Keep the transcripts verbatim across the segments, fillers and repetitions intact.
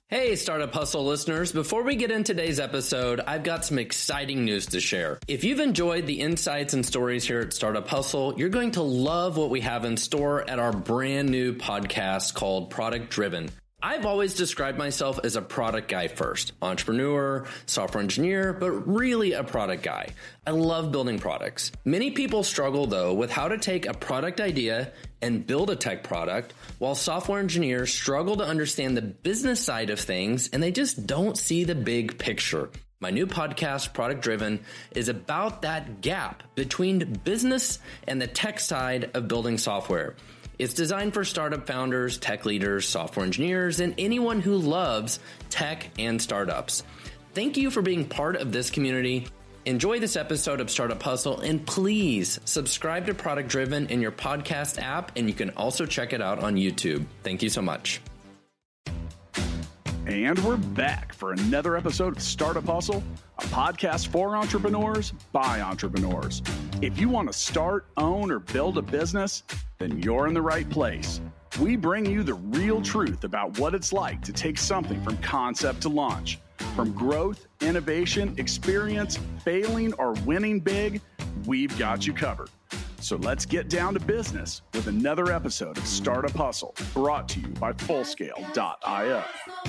Hey, Startup Hustle listeners. Before we get into today's episode, I've got some exciting news to share. If you've enjoyed the insights and stories here at Startup Hustle, you're going to love what we have in store at our brand new podcast called Product Driven. I've always described myself as a product guy first, entrepreneur, software engineer, but really a product guy. I love building products. Many people struggle though with how to take a product idea and build a tech product, while software engineers struggle to understand the business side of things and they just don't see the big picture. My new podcast, Product Driven, is about that gap between business and the tech side of building software. It's designed for startup founders, tech leaders, software engineers, and anyone who loves tech and startups. Thank you for being part of this community. Enjoy this episode of Startup Hustle, and please subscribe to Product Driven in your podcast app, and you can also check it out on YouTube. Thank you so much. And we're back for another episode of Startup Hustle, a podcast for entrepreneurs by entrepreneurs. If you want to start, own, or build a business, then you're in the right place. We bring you the real truth about what it's like to take something from concept to launch. From growth, innovation, experience, failing, or winning big, we've got you covered. So let's get down to business with another episode of Startup Hustle, brought to you by Fullscale dot io.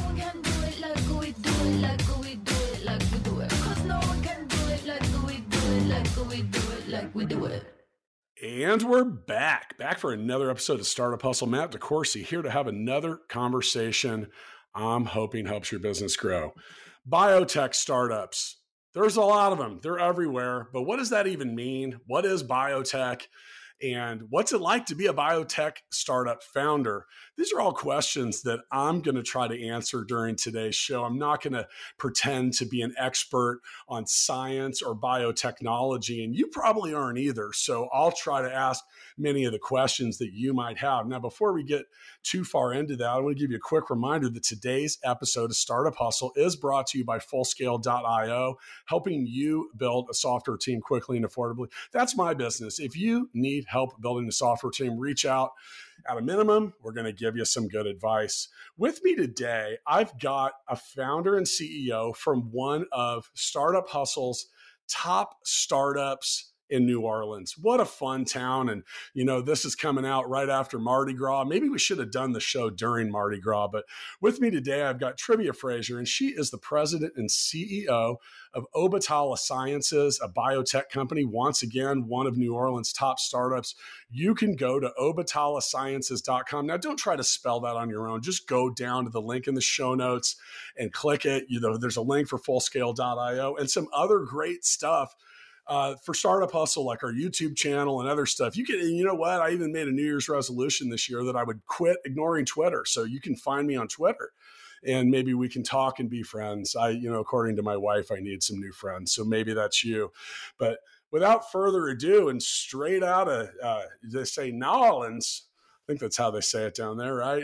And we're back, back for another episode of Startup Hustle. Matt DeCoursey here to have another conversation I'm hoping helps your business grow. Biotech startups. There's a lot of them. They're everywhere. But what does that even mean? What is biotech? And what's it like to be a biotech startup founder? These are all questions that I'm going to try to answer during today's show. I'm not going to pretend to be an expert on science or biotechnology, and you probably aren't either. So I'll try to ask many of the questions that you might have. Now, before we get too far into that, I want to give you a quick reminder that today's episode of Startup Hustle is brought to you by Fullscale dot io, helping you build a software team quickly and affordably. That's my business. If you need help building a software team, reach out. At a minimum, we're going to give you some good advice. With me today, I've got a founder and C E O from one of Startup Hustle's top startups in New Orleans. What a fun town. And, you know, this is coming out right after Mardi Gras. Maybe we should have done the show during Mardi Gras, but with me today, I've got Trivia Frazier, and she is the president and C E O of Obatala Sciences, a biotech company. Once again, one of New Orleans' top startups. You can go to obatala sciences dot com. Now, don't try to spell that on your own. Just go down to the link in the show notes and click it. You know, there's a link for Fullscale dot io and some other great stuff Uh, for Startup Hustle, like our YouTube channel and other stuff. You can, you know what? I even made a New Year's resolution this year that I would quit ignoring Twitter. So you can find me on Twitter and maybe we can talk and be friends. I, you know, according to my wife, I need some new friends. So maybe that's you. But without further ado, and straight out of, uh, they say Nolans, I think that's how they say it down there, right?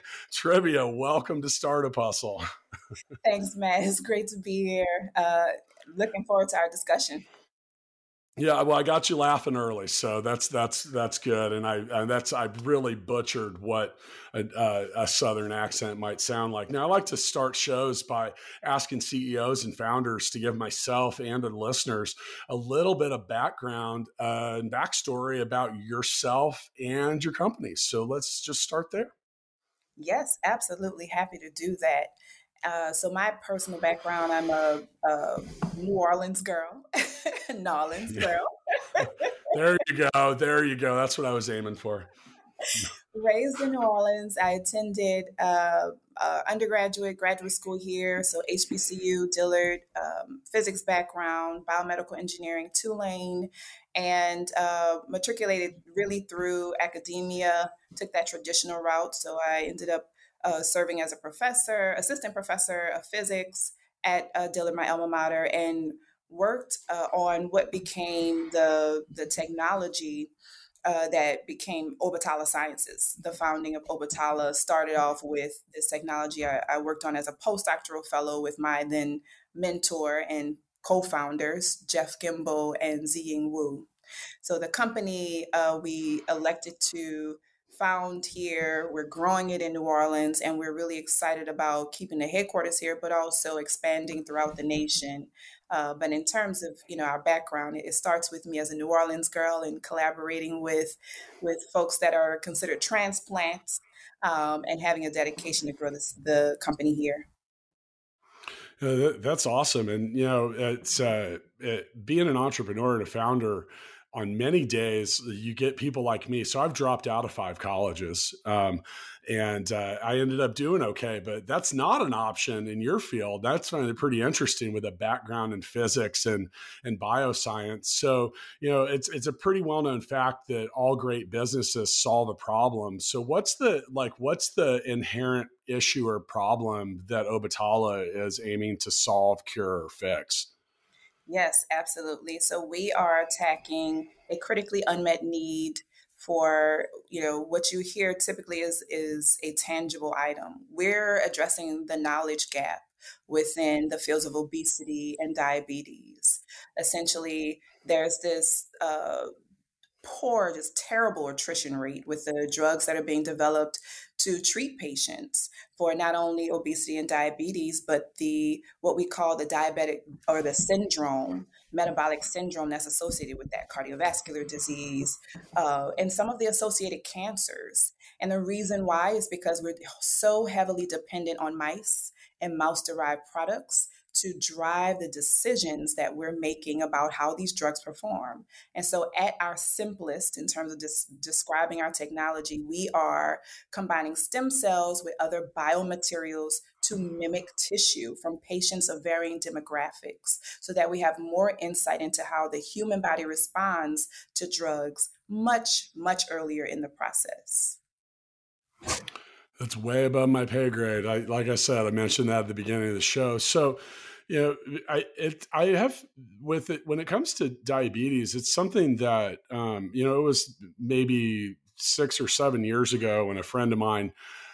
Trivia, welcome to Startup Hustle. Thanks, Matt. It's great to be here. Uh, looking forward to our discussion. Yeah, well, I got you laughing early, so that's that's that's good, and I and that's I really butchered what a, uh, a Southern accent might sound like. Now, I like to start shows by asking C E Os and founders to give myself and the listeners a little bit of background uh, and backstory about yourself and your company. So let's just start there. Yes, absolutely happy to do that. Uh, so my personal background, I'm a, a New Orleans girl, Nolans girl. There you go. There you go. That's what I was aiming for. Raised in New Orleans. I attended uh, uh, undergraduate, graduate school here. So H B C U, Dillard, um, physics background, biomedical engineering, Tulane, and uh, matriculated really through academia, took that traditional route. So I ended up Uh, serving as a professor, assistant professor of physics at uh, Dillard, my alma mater, and worked uh, on what became the the technology uh, that became Obatala Sciences. The founding of Obatala started off with this technology I, I worked on as a postdoctoral fellow with my then mentor and co-founders, Jeff Gimbo and Ziying Wu. So the company, uh, we elected to found here. We're growing it in New Orleans, and we're really excited about keeping the headquarters here, but also expanding throughout the nation. Uh, but in terms of, you know, our background, it, it starts with me as a New Orleans girl and collaborating with with folks that are considered transplants, um, and having a dedication to grow this, the company here. Uh, that, that's awesome. And, you know, it's uh, it, being an entrepreneur and a founder, on many days, you get people like me. So I've dropped out of five colleges, um, and uh, I ended up doing okay. But that's not an option in your field. That's kind of pretty interesting with a background in physics and and bioscience. So, you know, it's it's a pretty well known fact that all great businesses solve a problem. So what's the like what's the inherent issue or problem that Obatala is aiming to solve, cure, or fix? Yes, absolutely. So we are attacking a critically unmet need for, you know, what you hear typically is is a tangible item. We're addressing the knowledge gap within the fields of obesity and diabetes. Essentially, there's this uh, poor, just terrible attrition rate with the drugs that are being developed to treat patients for not only obesity and diabetes, but the what we call the diabetic or the syndrome, metabolic syndrome that's associated with that, cardiovascular disease, uh, and some of the associated cancers. And the reason why is because we're so heavily dependent on mice and mouse-derived products to drive the decisions that we're making about how these drugs perform. And so at our simplest, in terms of des- describing our technology, we are combining stem cells with other biomaterials to mimic tissue from patients of varying demographics so that we have more insight into how the human body responds to drugs much, much earlier in the process. That's way above my pay grade. I, like I said, I mentioned that at the beginning of the show. So, you know, I it I have with it when it comes to diabetes, it's something that um, you know, it was maybe six or seven years ago when a friend of mine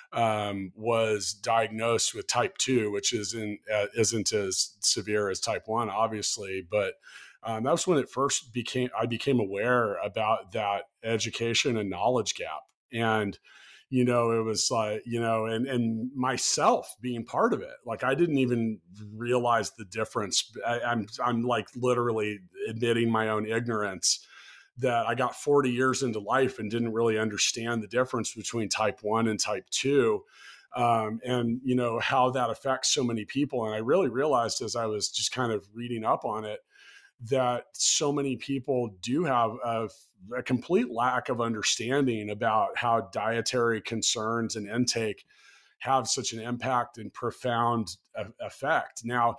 um, was diagnosed with type two, which is in uh, isn't as severe as type one, obviously, but um, that was when it first became I became aware about that education and knowledge gap. And you know, it was like, you know, and, and myself being part of it, like I didn't even realize the difference. I, I'm, I'm like literally admitting my own ignorance that I got forty years into life and didn't really understand the difference between type one and type two. Um, and, you know, how that affects so many people. And I really realized as I was just kind of reading up on it, that so many people do have a, a complete lack of understanding about how dietary concerns and intake have such an impact and profound effect. Now,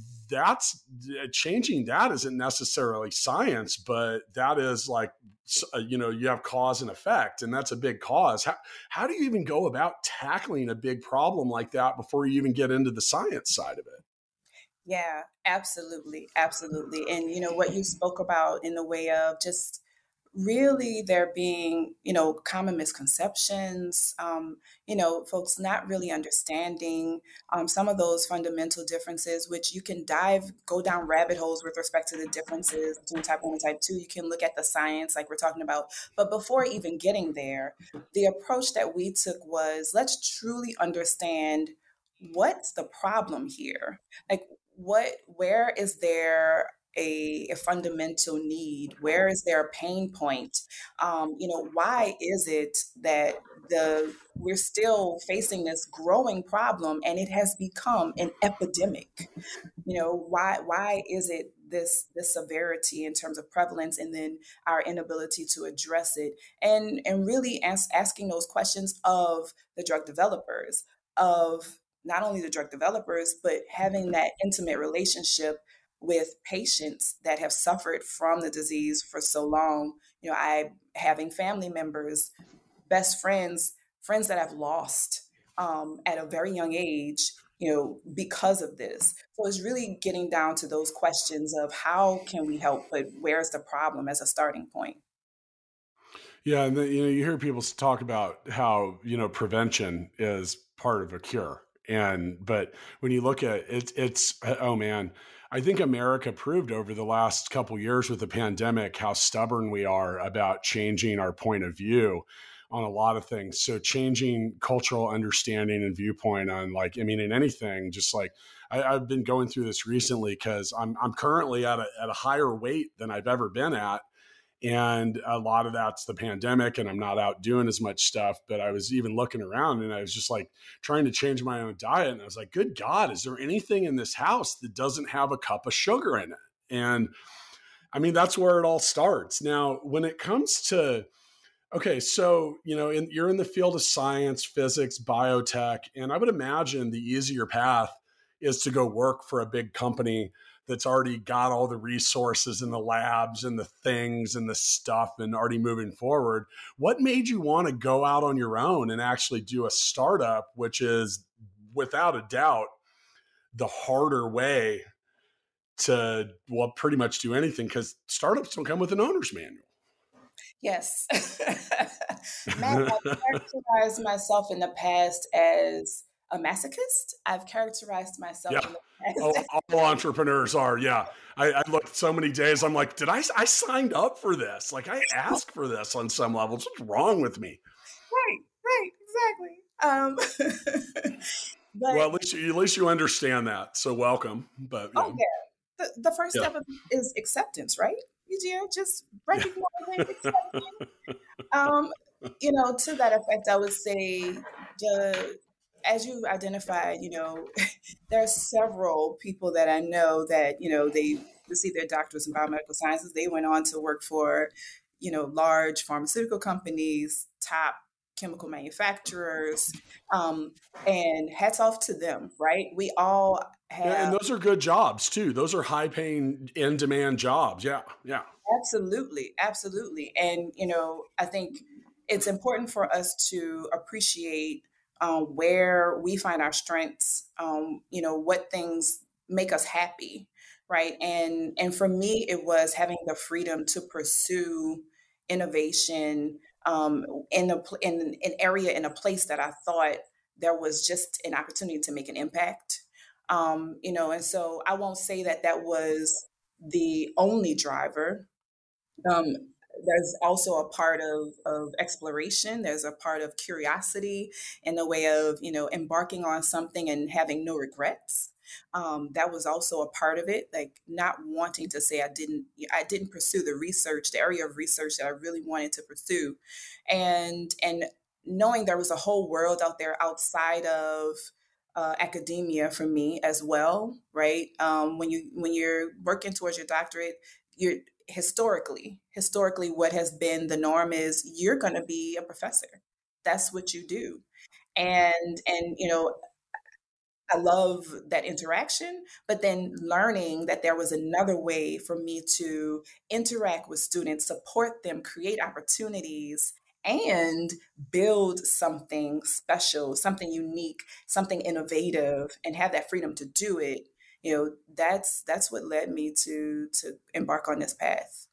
that's changing that isn't necessarily science, but that is like, you know, you have cause and effect, and that's a big cause. How, how do you even go about tackling a big problem like that before you even get into the science side of it? Yeah, absolutely. Absolutely. And, you know, what you spoke about in the way of just really there being, you know, common misconceptions, um, you know, folks not really understanding um, some of those fundamental differences, which you can dive, go down rabbit holes with respect to the differences between type one and type two. You can look at the science like we're talking about. But before even getting there, the approach that we took was let's truly understand what's the problem here. Like, what where is there a, a fundamental need? Where is there a pain point? Um, you know, why is it that the we're still facing this growing problem and it has become an epidemic? You know, why why is it this this severity in terms of prevalence, and then our inability to address it, and and really as, asking those questions of the drug developers, of not only the drug developers, but having that intimate relationship with patients that have suffered from the disease for so long. You know, I having family members, best friends, friends that I've lost um, at a very young age, you know, because of this. So it's really getting down to those questions of how can we help, but where's the problem as a starting point? Yeah, and then, you know, you hear people talk about how, you know, prevention is part of a cure. And but when you look at it, it's oh man, I think America proved over the last couple of years with the pandemic how stubborn we are about changing our point of view on a lot of things. So changing cultural understanding and viewpoint on like, I mean, in anything, just like I, I've been going through this recently because I'm I'm currently at a at a higher weight than I've ever been at. And a lot of that's the pandemic and I'm not out doing as much stuff, but I was even looking around and I was just like trying to change my own diet. And I was like, good God, is there anything in this house that doesn't have a cup of sugar in it? And I mean, that's where it all starts. Now, when it comes to, okay, so, you know, in, you're in the field of science, physics, biotech, and I would imagine the easier path is to go work for a big company that's already got all the resources and the labs and the things and the stuff and already moving forward. What made you want to go out on your own and actually do a startup, which is without a doubt the harder way to, well, pretty much do anything, because startups don't come with an owner's manual. Yes. Matt, I've characterized myself in the past as a masochist. I've characterized myself yeah. in the past. Oh, all entrepreneurs are, yeah. I, I looked so many days, I'm like, did I, I signed up for this? Like I asked for this on some levels. What's wrong with me? Right, right, exactly. Um, but, well, at least, you, at least you understand that. So welcome. But oh know. yeah, the, the first yeah. step is acceptance, right? You just recognizing, yeah. accepting. Um, you know, to that effect, I would say the, as you identified, you know, there are several people that I know that, you know, they received their doctorates in biomedical sciences. They went on to work for, you know, large pharmaceutical companies, top chemical manufacturers, um, and hats off to them, right? We all have. Yeah, and those are good jobs too. Those are high paying, in demand jobs. Yeah. Yeah. Absolutely. Absolutely. And, you know, I think it's important for us to appreciate um, where we find our strengths, um, you know, what things make us happy. Right. And, and for me, it was having the freedom to pursue innovation um, in a, in an area, in a place that I thought there was just an opportunity to make an impact. Um, you know, and so I won't say that that was the only driver. Um, there's also a part of, of exploration. There's a part of curiosity in the way of, you know, embarking on something and having no regrets. Um, that was also a part of it, like not wanting to say I didn't, I didn't pursue the research, the area of research that I really wanted to pursue. And, and knowing there was a whole world out there outside of uh, academia for me as well, right? Um, when you, when you're working towards your doctorate, you're historically, historically, what has been the norm is you're going to be a professor. That's what you do. And, and, you know, I love that interaction, but then learning that there was another way for me to interact with students, support them, create opportunities, and build something special, something unique, something innovative, and have that freedom to do it. You know, that's that's what led me to to embark on this path.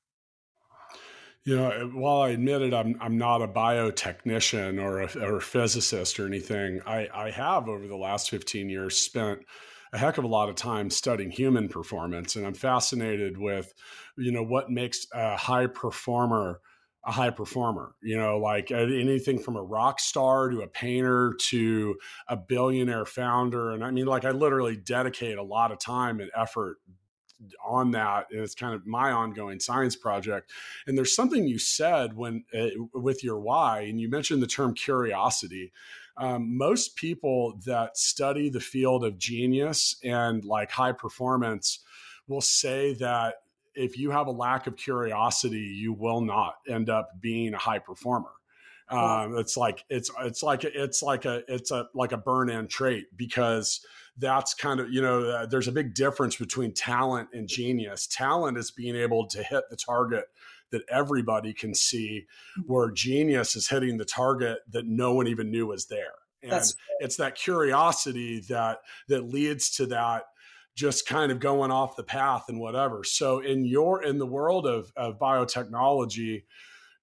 You know, while I admitted I'm I'm not a biotechnician or a, or a physicist or anything, I, I have over the last fifteen years spent a heck of a lot of time studying human performance, and I'm fascinated with, you know, what makes a high performer a high performer. You know, like anything from a rock star to a painter to a billionaire founder, and I mean, like I literally dedicate a lot of time and effort on that. And it's kind of my ongoing science project. And there's something you said when uh, with your why, and you mentioned the term curiosity. Um, most people that study the field of genius and like high performance will say that if you have a lack of curiosity, you will not end up being a high performer. Um, it's like, it's, it's like, it's like a, it's a, like a burn-in trait, because that's kind of, you know, uh, there's a big difference between talent and genius. Talent is being able to hit the target that everybody can see, where genius is hitting the target that no one even knew was there. And that's it's that curiosity that, that leads to that, just kind of going off the path and whatever. So in your, in the world of, of biotechnology,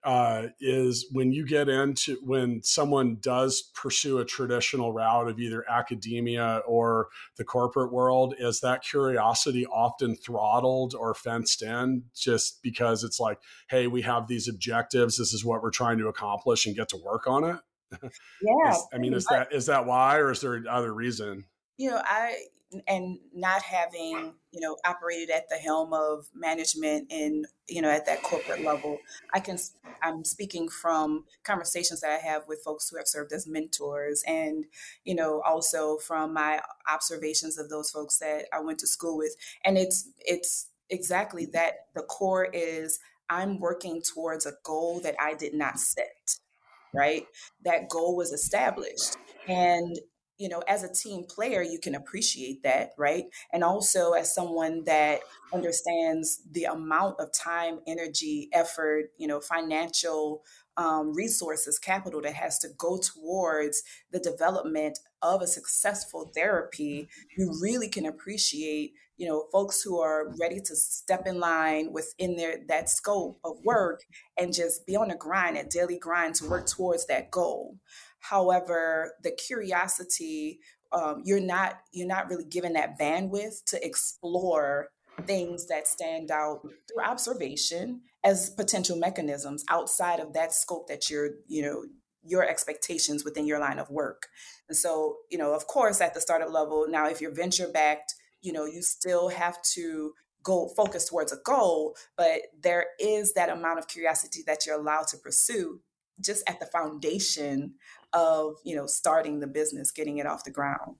uh, is when you get into, when someone does pursue a traditional route of either academia or the corporate world, is that curiosity often throttled or fenced in just because it's like, hey, we have these objectives. This is what we're trying to accomplish and get to work on it. Yeah. is, I mean, is that, is that why, or is there other reason? You know, I, and not having, you know, operated at the helm of management and, you know, at that corporate level, I can, I'm speaking from conversations that I have with folks who have served as mentors and, you know, also from my observations of those folks that I went to school with. And it's, it's exactly that. The core is I'm working towards a goal that I did not set, right? That goal was established. And you know, as a team player, you can appreciate that, right? And also as someone that understands the amount of time, energy, effort, you know, financial um, resources, capital that has to go towards the development of a successful therapy, you really can appreciate, you know, folks who are ready to step in line within their that scope of work and just be on the grind, a daily grind to work towards that goal. However, the curiosity, um, you're not you're not really given that bandwidth to explore things that stand out through observation as potential mechanisms outside of that scope that you're, you know, your expectations within your line of work. And so, you know, of course, at the startup level, now if you're venture backed, you know, you still have to go focus towards a goal, but there is that amount of curiosity that you're allowed to pursue just at the foundation of, you know, starting the business, getting it off the ground.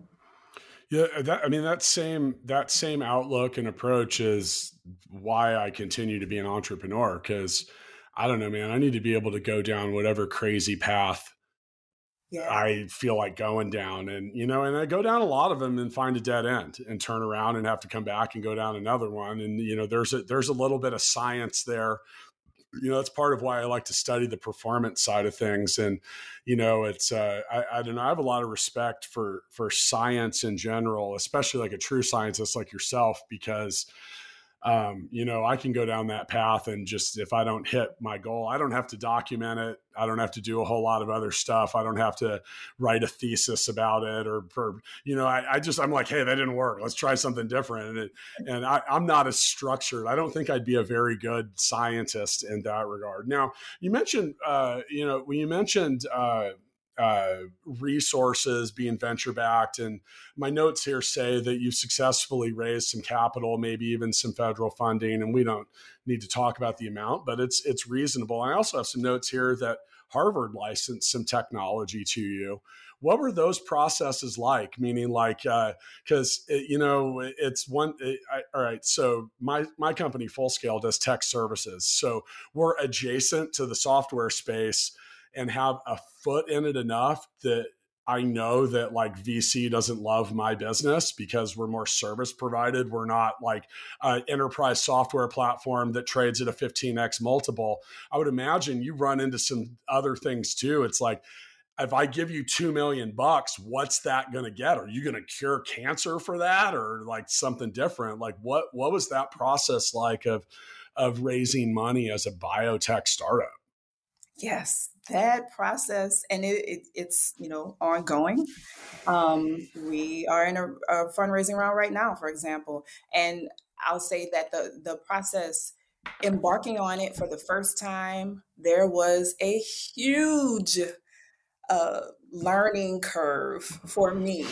Yeah, that, I mean, that same that same outlook and approach is why I continue to be an entrepreneur, because I don't know, man, I need to be able to go down whatever crazy path yeah. I feel like going down. And, you know, and I go down a lot of them and find a dead end and turn around and have to come back and go down another one. And, you know, there's a, there's a little bit of science there. You know, that's part of why I like to study the performance side of things. And, you know, it's, uh, I, I don't know, I have a lot of respect for, for science in general, especially like a true scientist like yourself, because, um, you know, I can go down that path and just, if I don't hit my goal, I don't have to document it. I don't have to do a whole lot of other stuff. I don't have to write a thesis about it or, or you know, I, I just, I'm like, hey, that didn't work. Let's try something different. And, it, and I, I'm not as structured. I don't think I'd be a very good scientist in that regard. Now, you mentioned, uh, you know, when you mentioned, uh, Uh, resources being venture backed. And my notes here say that you've successfully raised some capital, maybe even some federal funding. And we don't need to talk about the amount, but it's it's reasonable. I also have some notes here that Harvard licensed some technology to you. What were those processes like? Meaning like, because, uh, you know, it's one, it, I, all right, so my, my company, Full Scale, does tech services. So we're adjacent to the software space and have a foot in it enough that I know that like V C doesn't love my business because we're more service provided. We're not like an enterprise software platform that trades at a fifteen X multiple. I would imagine you run into some other things too. It's like, if I give you two million bucks, what's that going to get? Are you going to cure cancer for that or like something different? Like what, what was that process like of, of raising money as a biotech startup? Yes, that process, and it, it, it's, you know, ongoing. Um, we are in a, a fundraising round right now, for example, and I'll say that the the process, embarking on it for the first time, there was a huge uh, learning curve for me.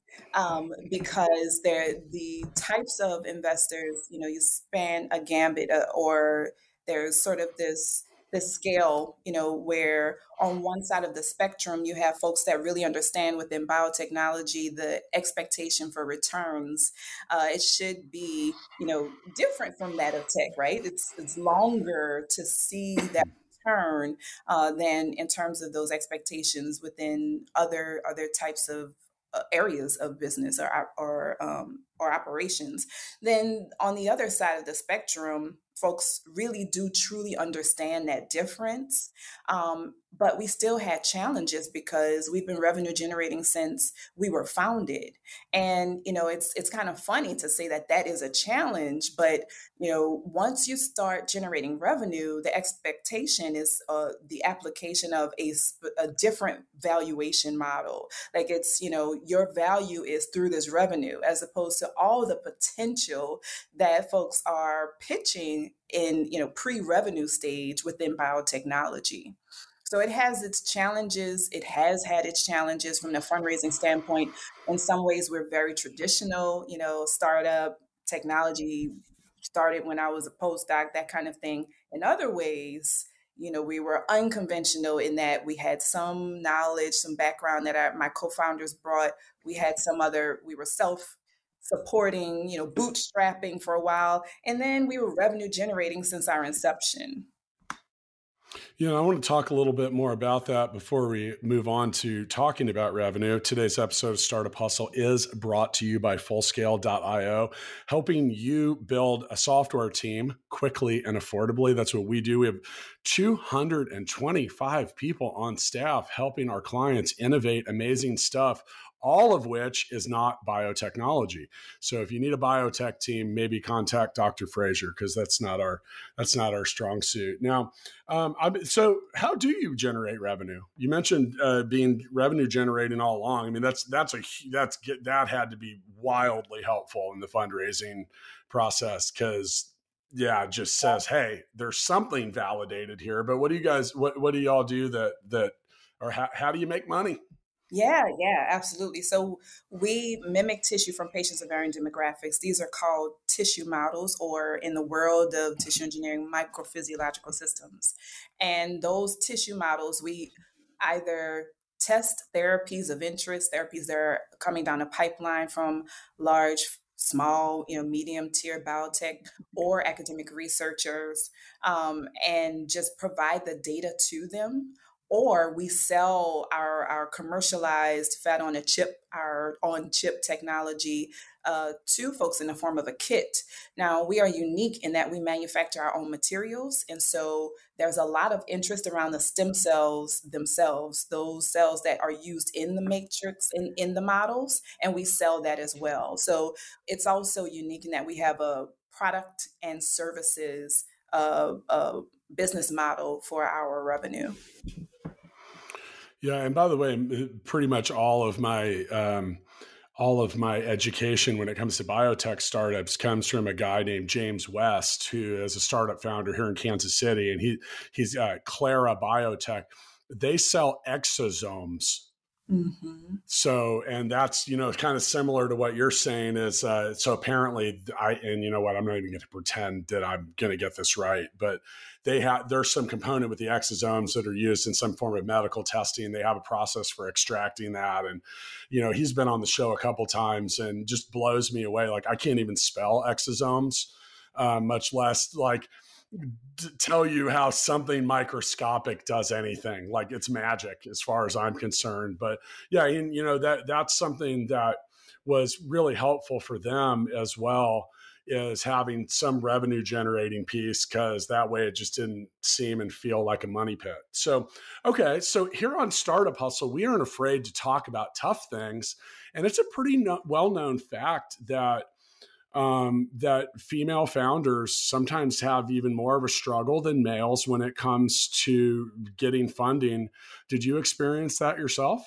Um, because they're the types of investors, you know, you span a gambit uh, or there's sort of this the scale, you know, where on one side of the spectrum, you have folks that really understand within biotechnology, the expectation for returns. Uh, it should be, you know, different from that of tech, right? It's, it's longer to see that return uh, than in terms of those expectations within other, other types of uh, areas of business or, or, um, or operations. Then on the other side of the spectrum, folks really do truly understand that difference. Um, but we still had challenges because we've been revenue generating since we were founded. And, you know, it's it's kind of funny to say that that is a challenge, but, you know, once you start generating revenue, the expectation is uh, the application of a, a different valuation model. Like it's, you know, your value is through this revenue as opposed to all the potential that folks are pitching in, you know, pre-revenue stage within biotechnology. So it has its challenges. It has had its challenges from the fundraising standpoint. In some ways, we're very traditional, you know, startup technology started when I was a postdoc, that kind of thing. In other ways, you know, we were unconventional in that we had some knowledge, some background that our, my co-founders brought. We had some other, we were self supporting, you know, bootstrapping for a while. And then we were revenue generating since our inception. You know, I want to talk a little bit more about that before we move on to talking about revenue. Today's episode of Startup Hustle is brought to you by Fullscale dot io, helping you build a software team quickly and affordably. That's what we do. We have two hundred twenty-five people on staff helping our clients innovate amazing stuff, all of which is not biotechnology. So if you need a biotech team, maybe contact Doctor Frazier because that's not our that's not our strong suit. Now, um, I, so how do you generate revenue? You mentioned uh, being revenue generating all along. I mean, that's that's a that's that had to be wildly helpful in the fundraising process because yeah, it just says, hey, there's something validated here. But what do you guys what what do y'all do that that or how, how do you make money? Yeah, yeah, absolutely. So we mimic tissue from patients of varying demographics. These are called tissue models, or in the world of tissue engineering, microphysiological systems. And those tissue models, we either test therapies of interest, therapies that are coming down a pipeline from large, small, you know, medium tier biotech or academic researchers, um, and just provide the data to them. Or we sell our, our commercialized fat on a chip, our on chip technology uh, to folks in the form of a kit. Now, we are unique in that we manufacture our own materials. And so there's a lot of interest around the stem cells themselves, those cells that are used in the matrix, in, in the models, and we sell that as well. So it's also unique in that we have a product and services uh, uh, business model for our revenue. Yeah, and by the way, pretty much all of my um, all of my education when it comes to biotech startups comes from a guy named James West, who is a startup founder here in Kansas City, and he he's uh, Clara Biotech. They sell exosomes. Mm-hmm. So, and that's, you know, kind of similar to what you're saying is, uh, so apparently I, and you know what, I'm not even going to pretend that I'm going to get this right, but they have, there's some component with the exosomes that are used in some form of medical testing. They have a process for extracting that. And, you know, he's been on the show a couple times and just blows me away. Like I can't even spell exosomes, uh, much less like, to tell you how something microscopic does anything. Like it's magic as far as I'm concerned. But yeah, and, you know, that that's something that was really helpful for them as well, is having some revenue generating piece, because that way it just didn't seem and feel like a money pit. So, okay. So here on Startup Hustle, we aren't afraid to talk about tough things. And it's a pretty no- well-known fact that Um, that female founders sometimes have even more of a struggle than males when it comes to getting funding. Did you experience that yourself?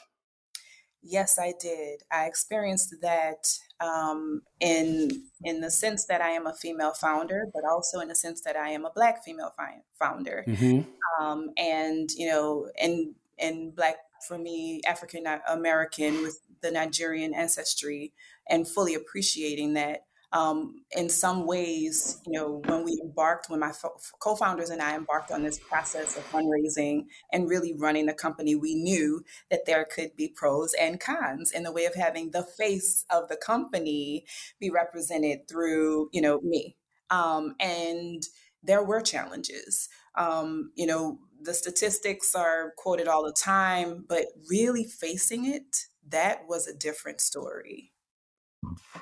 Yes, I did. I experienced that um, in in the sense that I am a female founder, but also in the sense that I am a Black female fi- founder. Mm-hmm. Um, and, you know, and, and Black, for me, African American with the Nigerian ancestry, and fully appreciating that. Um, in some ways, you know, when we embarked, when my fo- co-founders and I embarked on this process of fundraising and really running the company, we knew that there could be pros and cons in the way of having the face of the company be represented through, you know, me. Um, and there were challenges. Um, you know, the statistics are quoted all the time, but really facing it, that was a different story.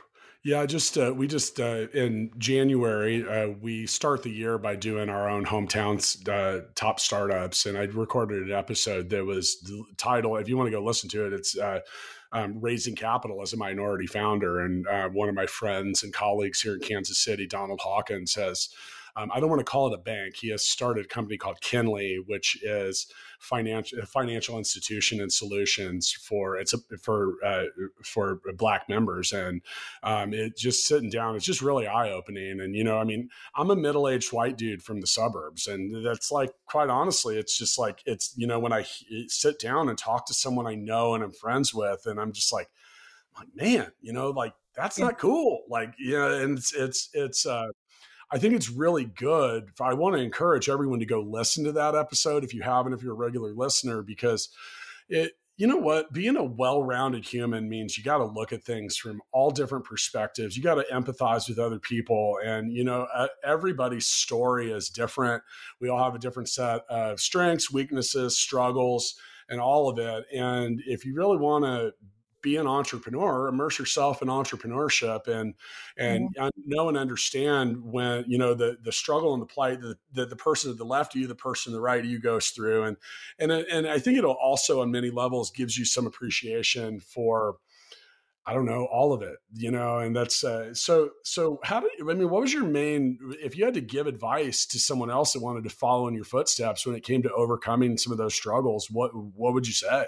Yeah, just uh, we just uh, in January uh, we start the year by doing our own hometown's uh, top startups, and I recorded an episode that was the title. If you want to go listen to it, it's uh, um, Raising Capital as a Minority Founder. And uh, one of my friends and colleagues here in Kansas City, Donald Hawkins, has. Um, I don't want to call it a bank. He has started a company called Kinley, which is financial financial institution and solutions for it's a, for uh, for Black members, and um, it just sitting down. It's just really eye opening. And you know, I mean, I'm a middle aged white dude from the suburbs, and that's like, quite honestly, it's just like it's you know when I sit down and talk to someone I know and I'm friends with, and I'm just like, I'm like man, you know, like that's yeah. not cool. Like you know, and it's it's it's. Uh, I think it's really good. I want to encourage everyone to go listen to that episode if you haven't, if you're a regular listener, because it, you know what, being a well-rounded human means you got to look at things from all different perspectives. You got to empathize with other people. And, you know, uh, everybody's story is different. We all have a different set of strengths, weaknesses, struggles, and all of it. And if you really want to be an entrepreneur, immerse yourself in entrepreneurship, and and mm-hmm. know and understand when you know the the struggle and the plight that the, the person to the left of you, the person to the right of you goes through, and and and I think it'll also on many levels gives you some appreciation for, I don't know, all of it, you know, and that's uh, so so. How did I mean? What was your main? If you had to give advice to someone else that wanted to follow in your footsteps when it came to overcoming some of those struggles, what what would you say?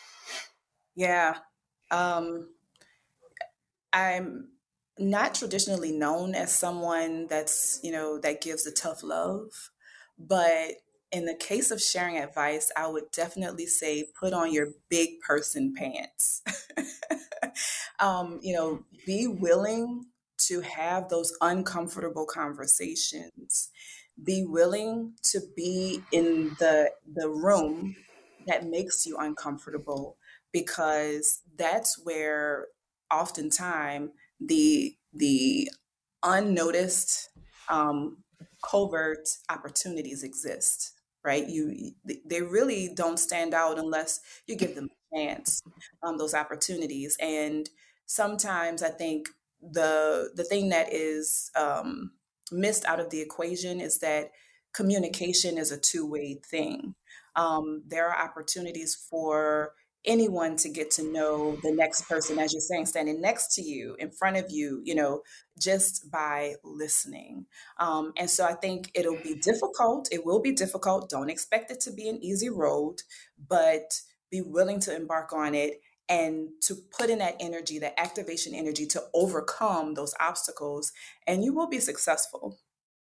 Yeah. Um, I'm not traditionally known as someone that's, you know, that gives a tough love, but in the case of sharing advice, I would definitely say put on your big person pants. um, you know, be willing to have those uncomfortable conversations. Be willing to be in the the room that makes you uncomfortable, because that's where oftentimes the the unnoticed um, covert opportunities exist, right? You they really don't stand out unless you give them a chance, um, those opportunities. And sometimes I think the the thing that is um, missed out of the equation is that communication is a two-way thing. Um, there are opportunities for anyone to get to know the next person, as you're saying, standing next to you, in front of you, you know, just by listening. Um, and so I think it'll be difficult. It will be difficult. Don't expect it to be an easy road, but be willing to embark on it and to put in that energy, that activation energy to overcome those obstacles, and you will be successful.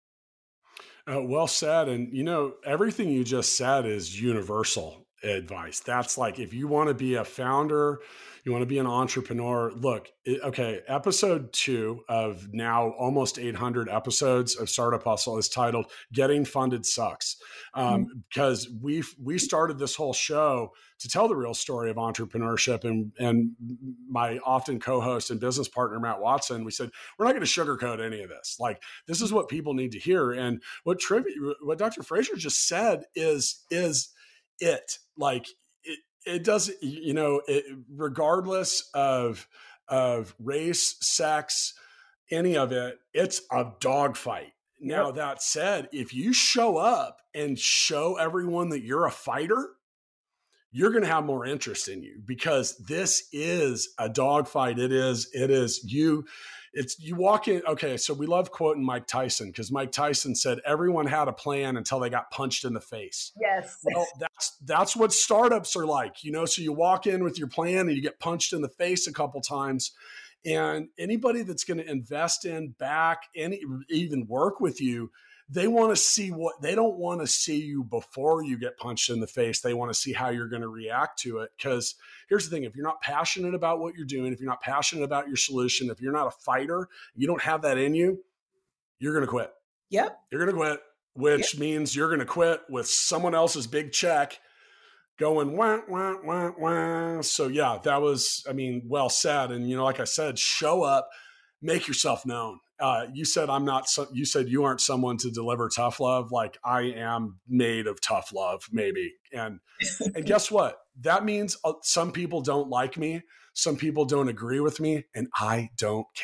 Uh, well said. And, you know, everything you just said is universal advice. That's like, if you want to be a founder, you want to be an entrepreneur, look, it, okay, episode two of now almost eight hundred episodes of Startup Hustle is titled Getting Funded Sucks. Um, mm-hmm. Because we we started this whole show to tell the real story of entrepreneurship. And, and my often co-host and business partner, Matt Watson, we said, we're not going to sugarcoat any of this. Like, this is what people need to hear. And what Trivia, what Doctor Fraser just said is, is it. Like, it, it does, you know, it, regardless of, of race, sex, any of it, it's a dogfight. Now, yep. That said, if you show up and show everyone that you're a fighter, you're going to have more interest in you, because this is a dogfight. It is, it is you, it's you walk in. Okay. So we love quoting Mike Tyson, because Mike Tyson said, everyone had a plan until they got punched in the face. Yes. Well, that's, that's what startups are like, you know, so you walk in with your plan and you get punched in the face a couple times, and anybody that's going to invest in, back, any, even work with you, they want to see what they don't want to see you before you get punched in the face. They want to see how you're going to react to it. Because here's the thing, if you're not passionate about what you're doing, if you're not passionate about your solution, if you're not a fighter, you don't have that in you, you're going to quit. Yep. You're going to quit, which yep. means you're going to quit with someone else's big check going, wah, wah, wah, wah. So yeah, that was, I mean, well said. And, you know, like I said, show up, make yourself known. Uh, you said I'm not. So, you said you aren't someone to deliver tough love. Like, I am made of tough love, maybe. And and guess what? That means uh, some people don't like me. Some people don't agree with me, and I don't care.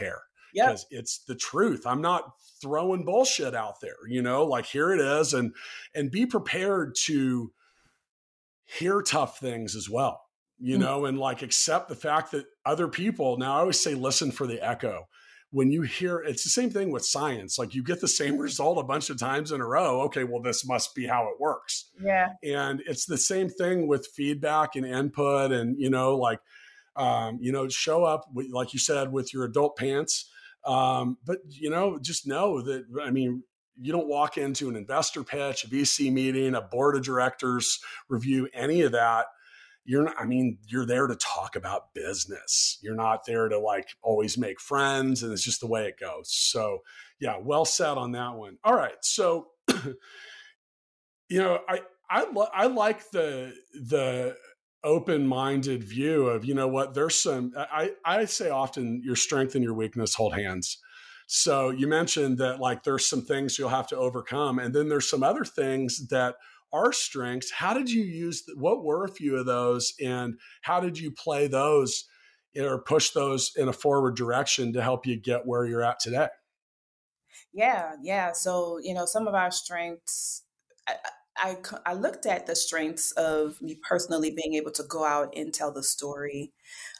Yep. because it's the truth. I'm not throwing bullshit out there, you know, like here it is. And, and be prepared to hear tough things as well, you Mm. know, and like accept the fact that other people, now I always say, listen for the echo. When you hear, it's the same thing with science. Like you get the same result a bunch of times in a row. Okay, well, this must be how it works. Yeah. And it's the same thing with feedback and input. And, you know, like, um, you know, show up, with, like you said, with your adult pants. Um, but, you know, just know that, I mean, you don't walk into an investor pitch, a V C meeting, a board of directors review, any of that. You're not, I mean, you're there to talk about business. You're not there to like always make friends, and it's just the way it goes. So yeah, well said on that one. All right. So, you know, I, I, I like the, the open-minded view of, you know what, there's some, I, I say often your strength and your weakness hold hands. So you mentioned that like, there's some things you'll have to overcome. And then there's some other things that are strengths. How did you use, what were a few of those, and how did you play those or push those in a forward direction to help you get where you're at today? Yeah. Yeah. So, you know, some of our strengths, I, I, I looked at the strengths of me personally being able to go out and tell the story.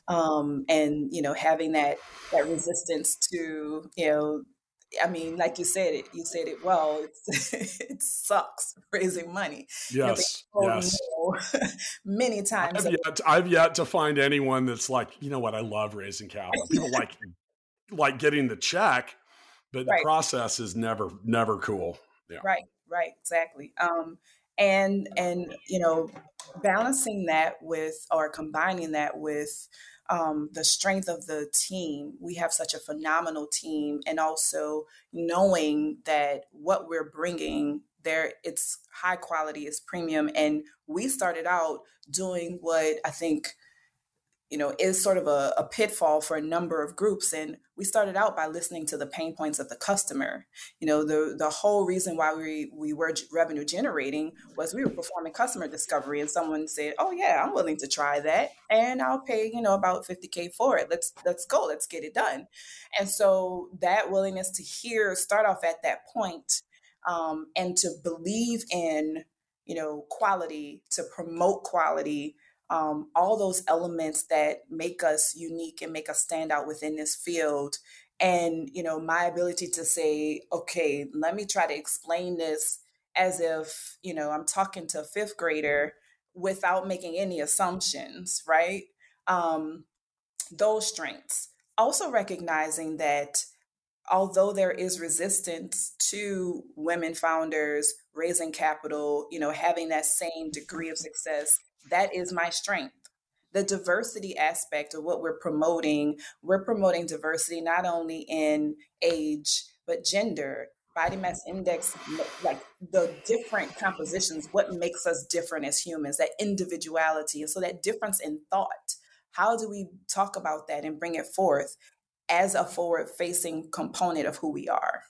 Um, and, you know, having that, that resistance to, you know, I mean, like you said it, you said it well, it's, it sucks raising money. Yes. You know, Yes. no many times. I've yet, to, I've yet to find anyone that's like, you know what, I love raising capital. People like, like getting the check, but the Right. process is never, never cool. Yeah. Right. Right. Exactly. Um, and, and, you know, balancing that with, or combining that with, um, the strength of the team. We have such a phenomenal team, and also knowing that what we're bringing there, it's high quality, it's premium. And we started out doing what I think, you know, is sort of a, a pitfall for a number of groups. And we started out by listening to the pain points of the customer. You know, the the whole reason why we, we were revenue generating was we were performing customer discovery, and someone said, oh yeah, I'm willing to try that, and I'll pay, you know, about fifty K for it. Let's, let's go, let's get it done. And so that willingness to hear, start off at that point, um, and to believe in, you know, quality, to promote quality, Um, all those elements that make us unique and make us stand out within this field. And, you know, my ability to say, okay, let me try to explain this as if, you know, I'm talking to a fifth grader without making any assumptions, right? Um, those strengths. Also recognizing that although there is resistance to women founders raising capital, you know, having that same degree of success, that is my strength. The diversity aspect of what we're promoting, we're promoting diversity not only in age, but gender, body mass index, like the different compositions, what makes us different as humans, that individuality. And so that difference in thought, how do we talk about that and bring it forth as a forward-facing component of who we are?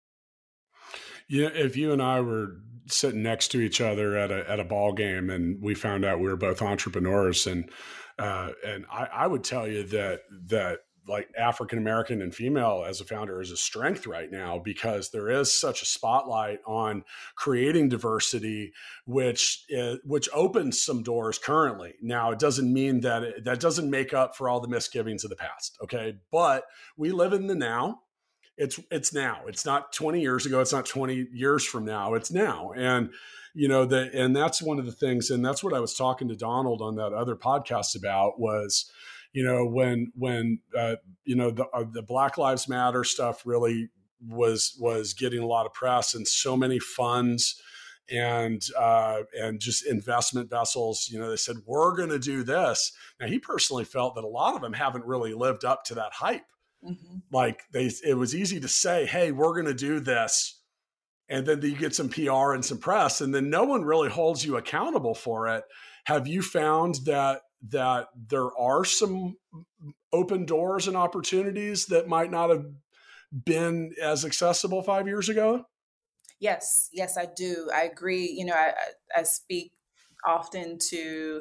Yeah, if you and I were sitting next to each other at a at a ball game, and we found out we were both entrepreneurs, and uh, and I, I would tell you that that like African American and female as a founder is a strength right now, because there is such a spotlight on creating diversity, which is, which opens some doors currently. Now, it doesn't mean that it, that doesn't make up for all the misgivings of the past. Okay, but we live in the now. It's it's now. It's not twenty years ago. It's not twenty years from now. It's now. And, you know, the, and that's one of the things, and that's what I was talking to Donald on that other podcast about was, you know, when, when, uh, you know, the, uh, the Black Lives Matter stuff really was, was getting a lot of press, and so many funds and, uh, and just investment vessels, you know, they said, we're going to do this. Now, he personally felt that a lot of them haven't really lived up to that hype. Mm-hmm. Like they, it was easy to say, hey, we're going to do this. And then you get some P R and some press, and then no one really holds you accountable for it. Have you found that, that there are some open doors and opportunities that might not have been as accessible five years ago? Yes. Yes, I do. I agree. You know, I, I speak often to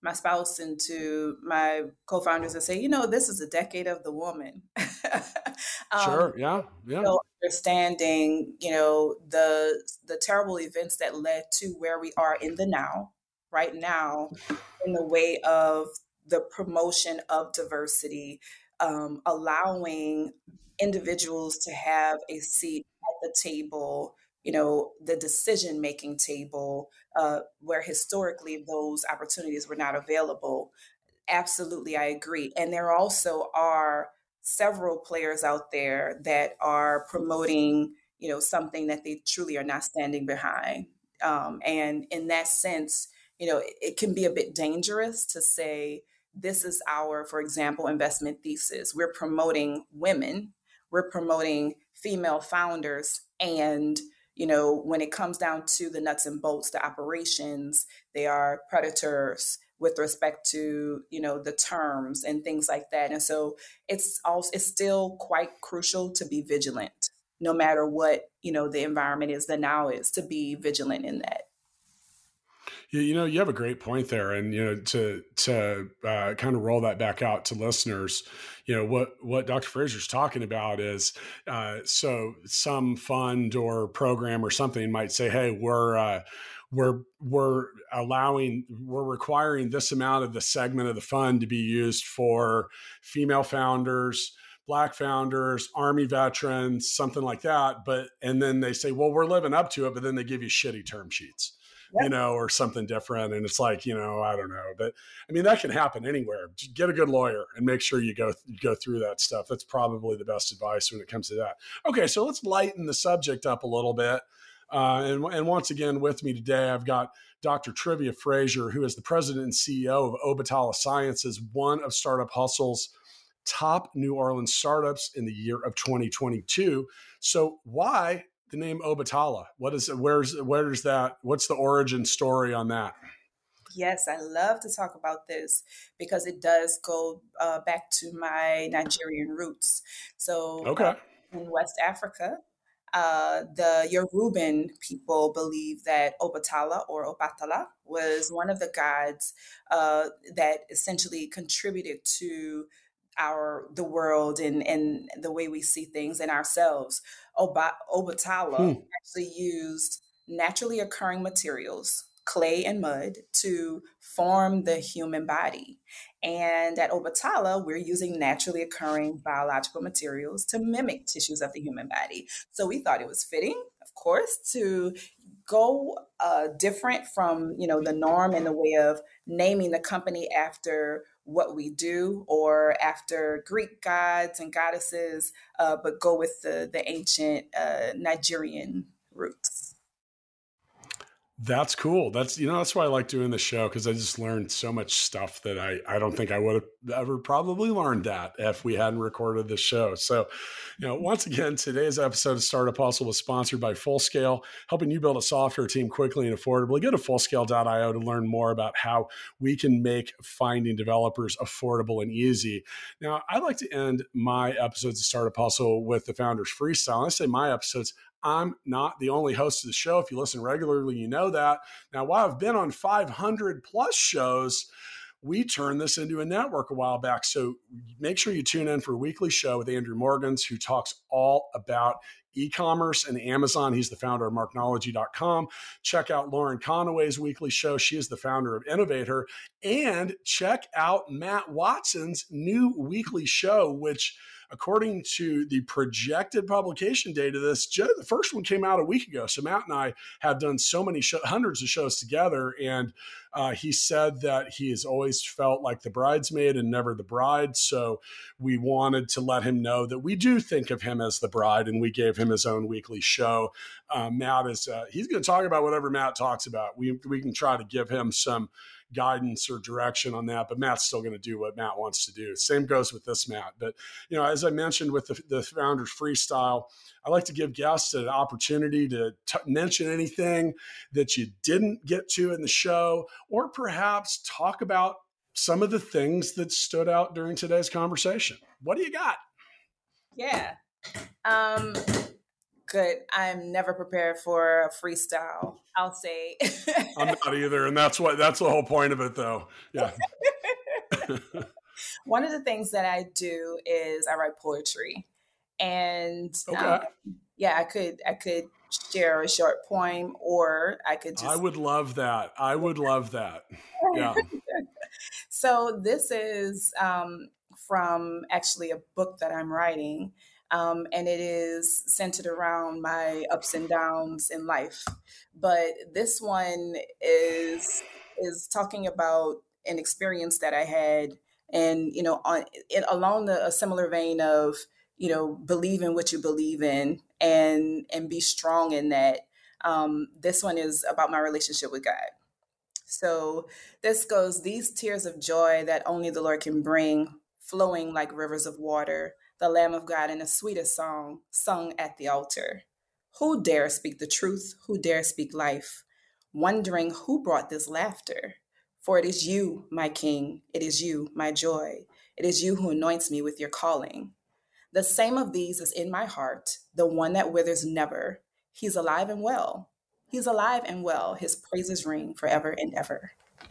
my spouse and to my co-founders and say, you know, this is a decade of the woman. um, Sure. Yeah. Yeah. So understanding, you know, the the terrible events that led to where we are in the now, right now, in the way of the promotion of diversity, um, allowing individuals to have a seat at the table, you know, the decision-making table, uh, where historically those opportunities were not available. Absolutely, I agree. And there also are several players out there that are promoting, you know, something that they truly are not standing behind. Um, and in that sense, you know, it, it can be a bit dangerous to say, this is our, for example, investment thesis. We're promoting women, we're promoting female founders, and you know, when it comes down to the nuts and bolts, the operations, they are predators with respect to, you know, the terms and things like that. And so it's also, it's still quite crucial to be vigilant, no matter what, you know, the environment is, the now is, to be vigilant in that. You know, you have a great point there, and you know, to to uh, kind of roll that back out to listeners, you know, what what Doctor Fraser's talking about is, uh, so some fund or program or something might say, hey, we're uh, we're we're allowing, we're requiring this amount of the segment of the fund to be used for female founders, Black founders, Army veterans, something like that. But and then they say, well, we're living up to it, but then they give you shitty term sheets. Yep. You know, or something different. And it's like, you know, I don't know. But I mean, that can happen anywhere. Just get a good lawyer and make sure you go, you go through that stuff. That's probably the best advice when it comes to that. Okay, so let's lighten the subject up a little bit. Uh, and, and once again, with me today, I've got Doctor Trivia Fraser, who is the president and C E O of Obatala Sciences, one of Startup Hustle's top New Orleans startups in the year of twenty twenty-two. So why the name Obatala? What is it? Where's, where's that? What's the origin story on that? Yes, I love to talk about this because it does go uh, back to my Nigerian roots. So okay. uh, in West Africa, uh, the Yoruban people believe that Obatala or Obatala was one of the gods uh, that essentially contributed to our the world and, and the way we see things and ourselves. Oba, Obatala hmm. actually used naturally occurring materials, clay and mud, to form the human body. And at Obatala, we're using naturally occurring biological materials to mimic tissues of the human body. So we thought it was fitting, of course, to go uh, different from, you know, the norm in the way of naming the company after what we do or after Greek gods and goddesses, uh, but go with the, the ancient uh, Nigerian roots. That's cool. That's, you know, that's why I like doing the show, because I just learned so much stuff that I, I don't think I would have ever probably learned that if we hadn't recorded this show. So, you know, once again, today's episode of Startup Hustle was sponsored by Fullscale, helping you build a software team quickly and affordably. Go to fullscale dot io to learn more about how we can make finding developers affordable and easy. Now, I like to end my episodes of Startup Hustle with the Founders Freestyle. I say my episodes, I'm not the only host of the show. If you listen regularly, you know that. Now, while I've been on five hundred plus shows, we turned this into a network a while back. So make sure you tune in for a weekly show with Andrew Morgans, who talks all about e-commerce and Amazon. He's the founder of marknology dot com. Check out Lauren Conaway's weekly show. She is the founder of Innovator. And check out Matt Watson's new weekly show, which, according to the projected publication date of this, the first one came out a week ago. So Matt and I have done so many show, hundreds of shows together. And uh, he said that he has always felt like the bridesmaid and never the bride. So we wanted to let him know that we do think of him as the bride, and we gave him his own weekly show. Uh, Matt is, uh, he's going to talk about whatever Matt talks about. We, we can try to give him some guidance or direction on that, but Matt's still going to do what Matt wants to do. Same goes with this Matt. But, you know, as I mentioned with the, the Founders Freestyle, I like to give guests an opportunity to t- mention anything that you didn't get to in the show, or perhaps talk about some of the things that stood out during today's conversation. What do you got? Yeah. Um, good. I'm never prepared for a freestyle, I'll say. I'm not either. And that's what, that's the whole point of it though. Yeah. One of the things that I do is I write poetry. And okay. um, yeah, I could, I could share a short poem, or I could just. I would love that. I would love that. Yeah. So this is um, from actually a book that I'm writing. Um, and it is centered around my ups and downs in life. But this one is is talking about an experience that I had, and you know, on it, along the, a similar vein of, you know, believe in what you believe in, and and be strong in that. Um, this one is about my relationship with God. So this goes: these tears of joy that only the Lord can bring, flowing like rivers of water, the Lamb of God in the sweetest song sung at the altar. Who dare speak the truth? Who dare speak life? Wondering who brought this laughter? For it is you, my King. It is you, my joy. It is you who anoints me with your calling. The same of these is in my heart, the one that withers never. He's alive and well. He's alive and well. His praises ring forever and ever.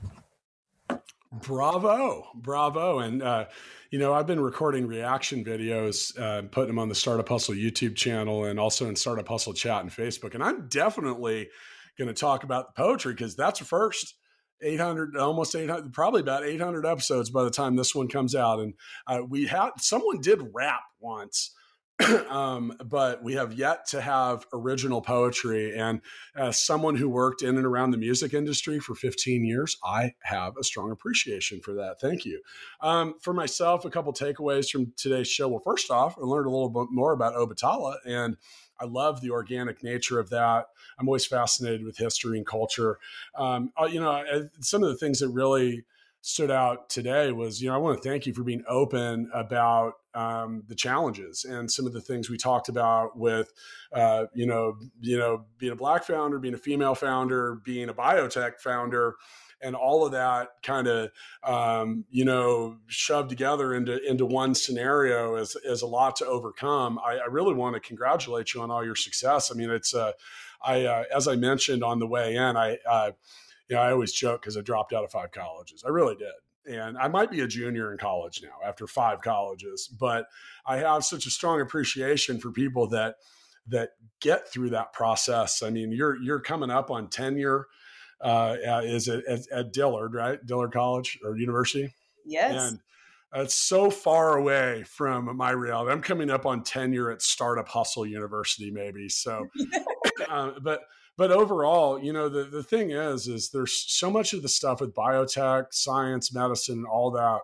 Bravo. Bravo. And, uh, you know, I've been recording reaction videos, uh, putting them on the Startup Hustle YouTube channel and also in Startup Hustle chat and Facebook. And I'm definitely going to talk about the poetry because that's a first. eight hundred, almost eight hundred, probably about eight hundred episodes by the time this one comes out. And uh, we had, someone did rap once. um, but we have yet to have original poetry. And as someone who worked in and around the music industry for fifteen years, I have a strong appreciation for that. Thank you. Um, for myself, a couple takeaways from today's show. Well, first off, I learned a little bit more about Obatala, and I love the organic nature of that. I'm always fascinated with history and culture. Um, you know, some of the things that really stood out today was, you know, I want to thank you for being open about um, the challenges and some of the things we talked about with, uh, you know, you know, being a Black founder, being a female founder, being a biotech founder, and all of that kind of, um, you know, shoved together into into one scenario is is a lot to overcome. I, I really want to congratulate you on all your success. I mean, it's, uh, I uh, as I mentioned on the way in, I. Uh, Yeah, I always joke because I dropped out of five colleges. I really did. And I might be a junior in college now after five colleges, but I have such a strong appreciation for people that that get through that process. I mean, you're you're coming up on tenure. Uh, is it at, at Dillard, right? Dillard College or University? Yes. And it's so far away from my reality. I'm coming up on tenure at Startup Hustle University, maybe. So, uh, but. But overall, you know, the, the thing is, is there's so much of the stuff with biotech, science, medicine, all that.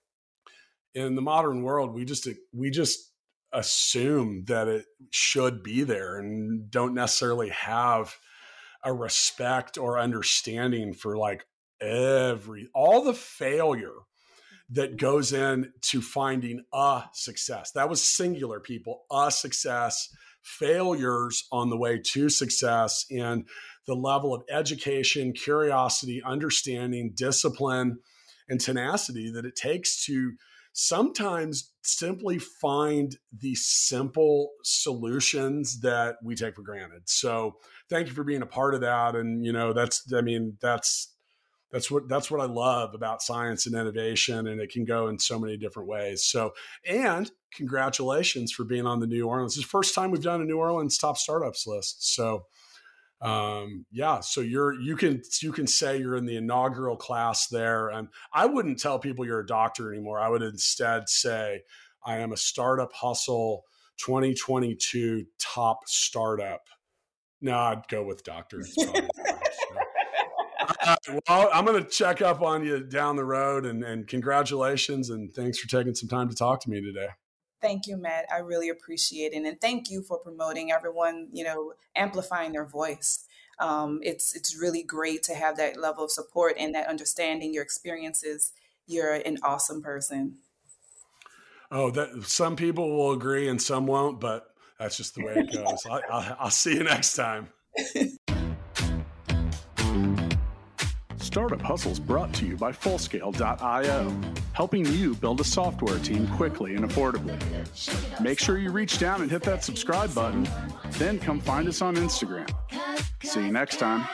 In the modern world, we just we just assume that it should be there and don't necessarily have a respect or understanding for like every all the failure that goes into finding a success. That was singular, people, a success. Failures on the way to success, and the level of education, curiosity, understanding, discipline, and tenacity that it takes to sometimes simply find the simple solutions that we take for granted. So thank you for being a part of that. And, you know, that's, I mean, that's, That's what that's what I love about science and innovation, and it can go in so many different ways. So, and congratulations for being on the New Orleans. It's the first time we've done a New Orleans top startups list. So, um, yeah, so you're you can you can say you're in the inaugural class there. And I wouldn't tell people you're a doctor anymore. I would instead say I am a Startup Hustle twenty twenty-two top startup. No, I'd go with doctor. It's probably Uh, well, I'm going to check up on you down the road, and, and congratulations. And thanks for taking some time to talk to me today. Thank you, Matt. I really appreciate it. And thank you for promoting everyone, you know, amplifying their voice. Um, it's, it's really great to have that level of support and that understanding your experiences. You're an awesome person. Oh, that some people will agree and some won't, but that's just the way it goes. I, I'll, I'll see you next time. Startup Hustle is brought to you by Fullscale dot io, helping you build a software team quickly and affordably. Make sure you reach down and hit that subscribe button, then come find us on Instagram. See you next time.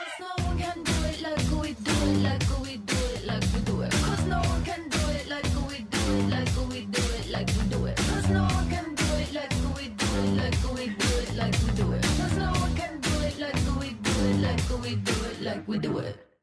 We do it.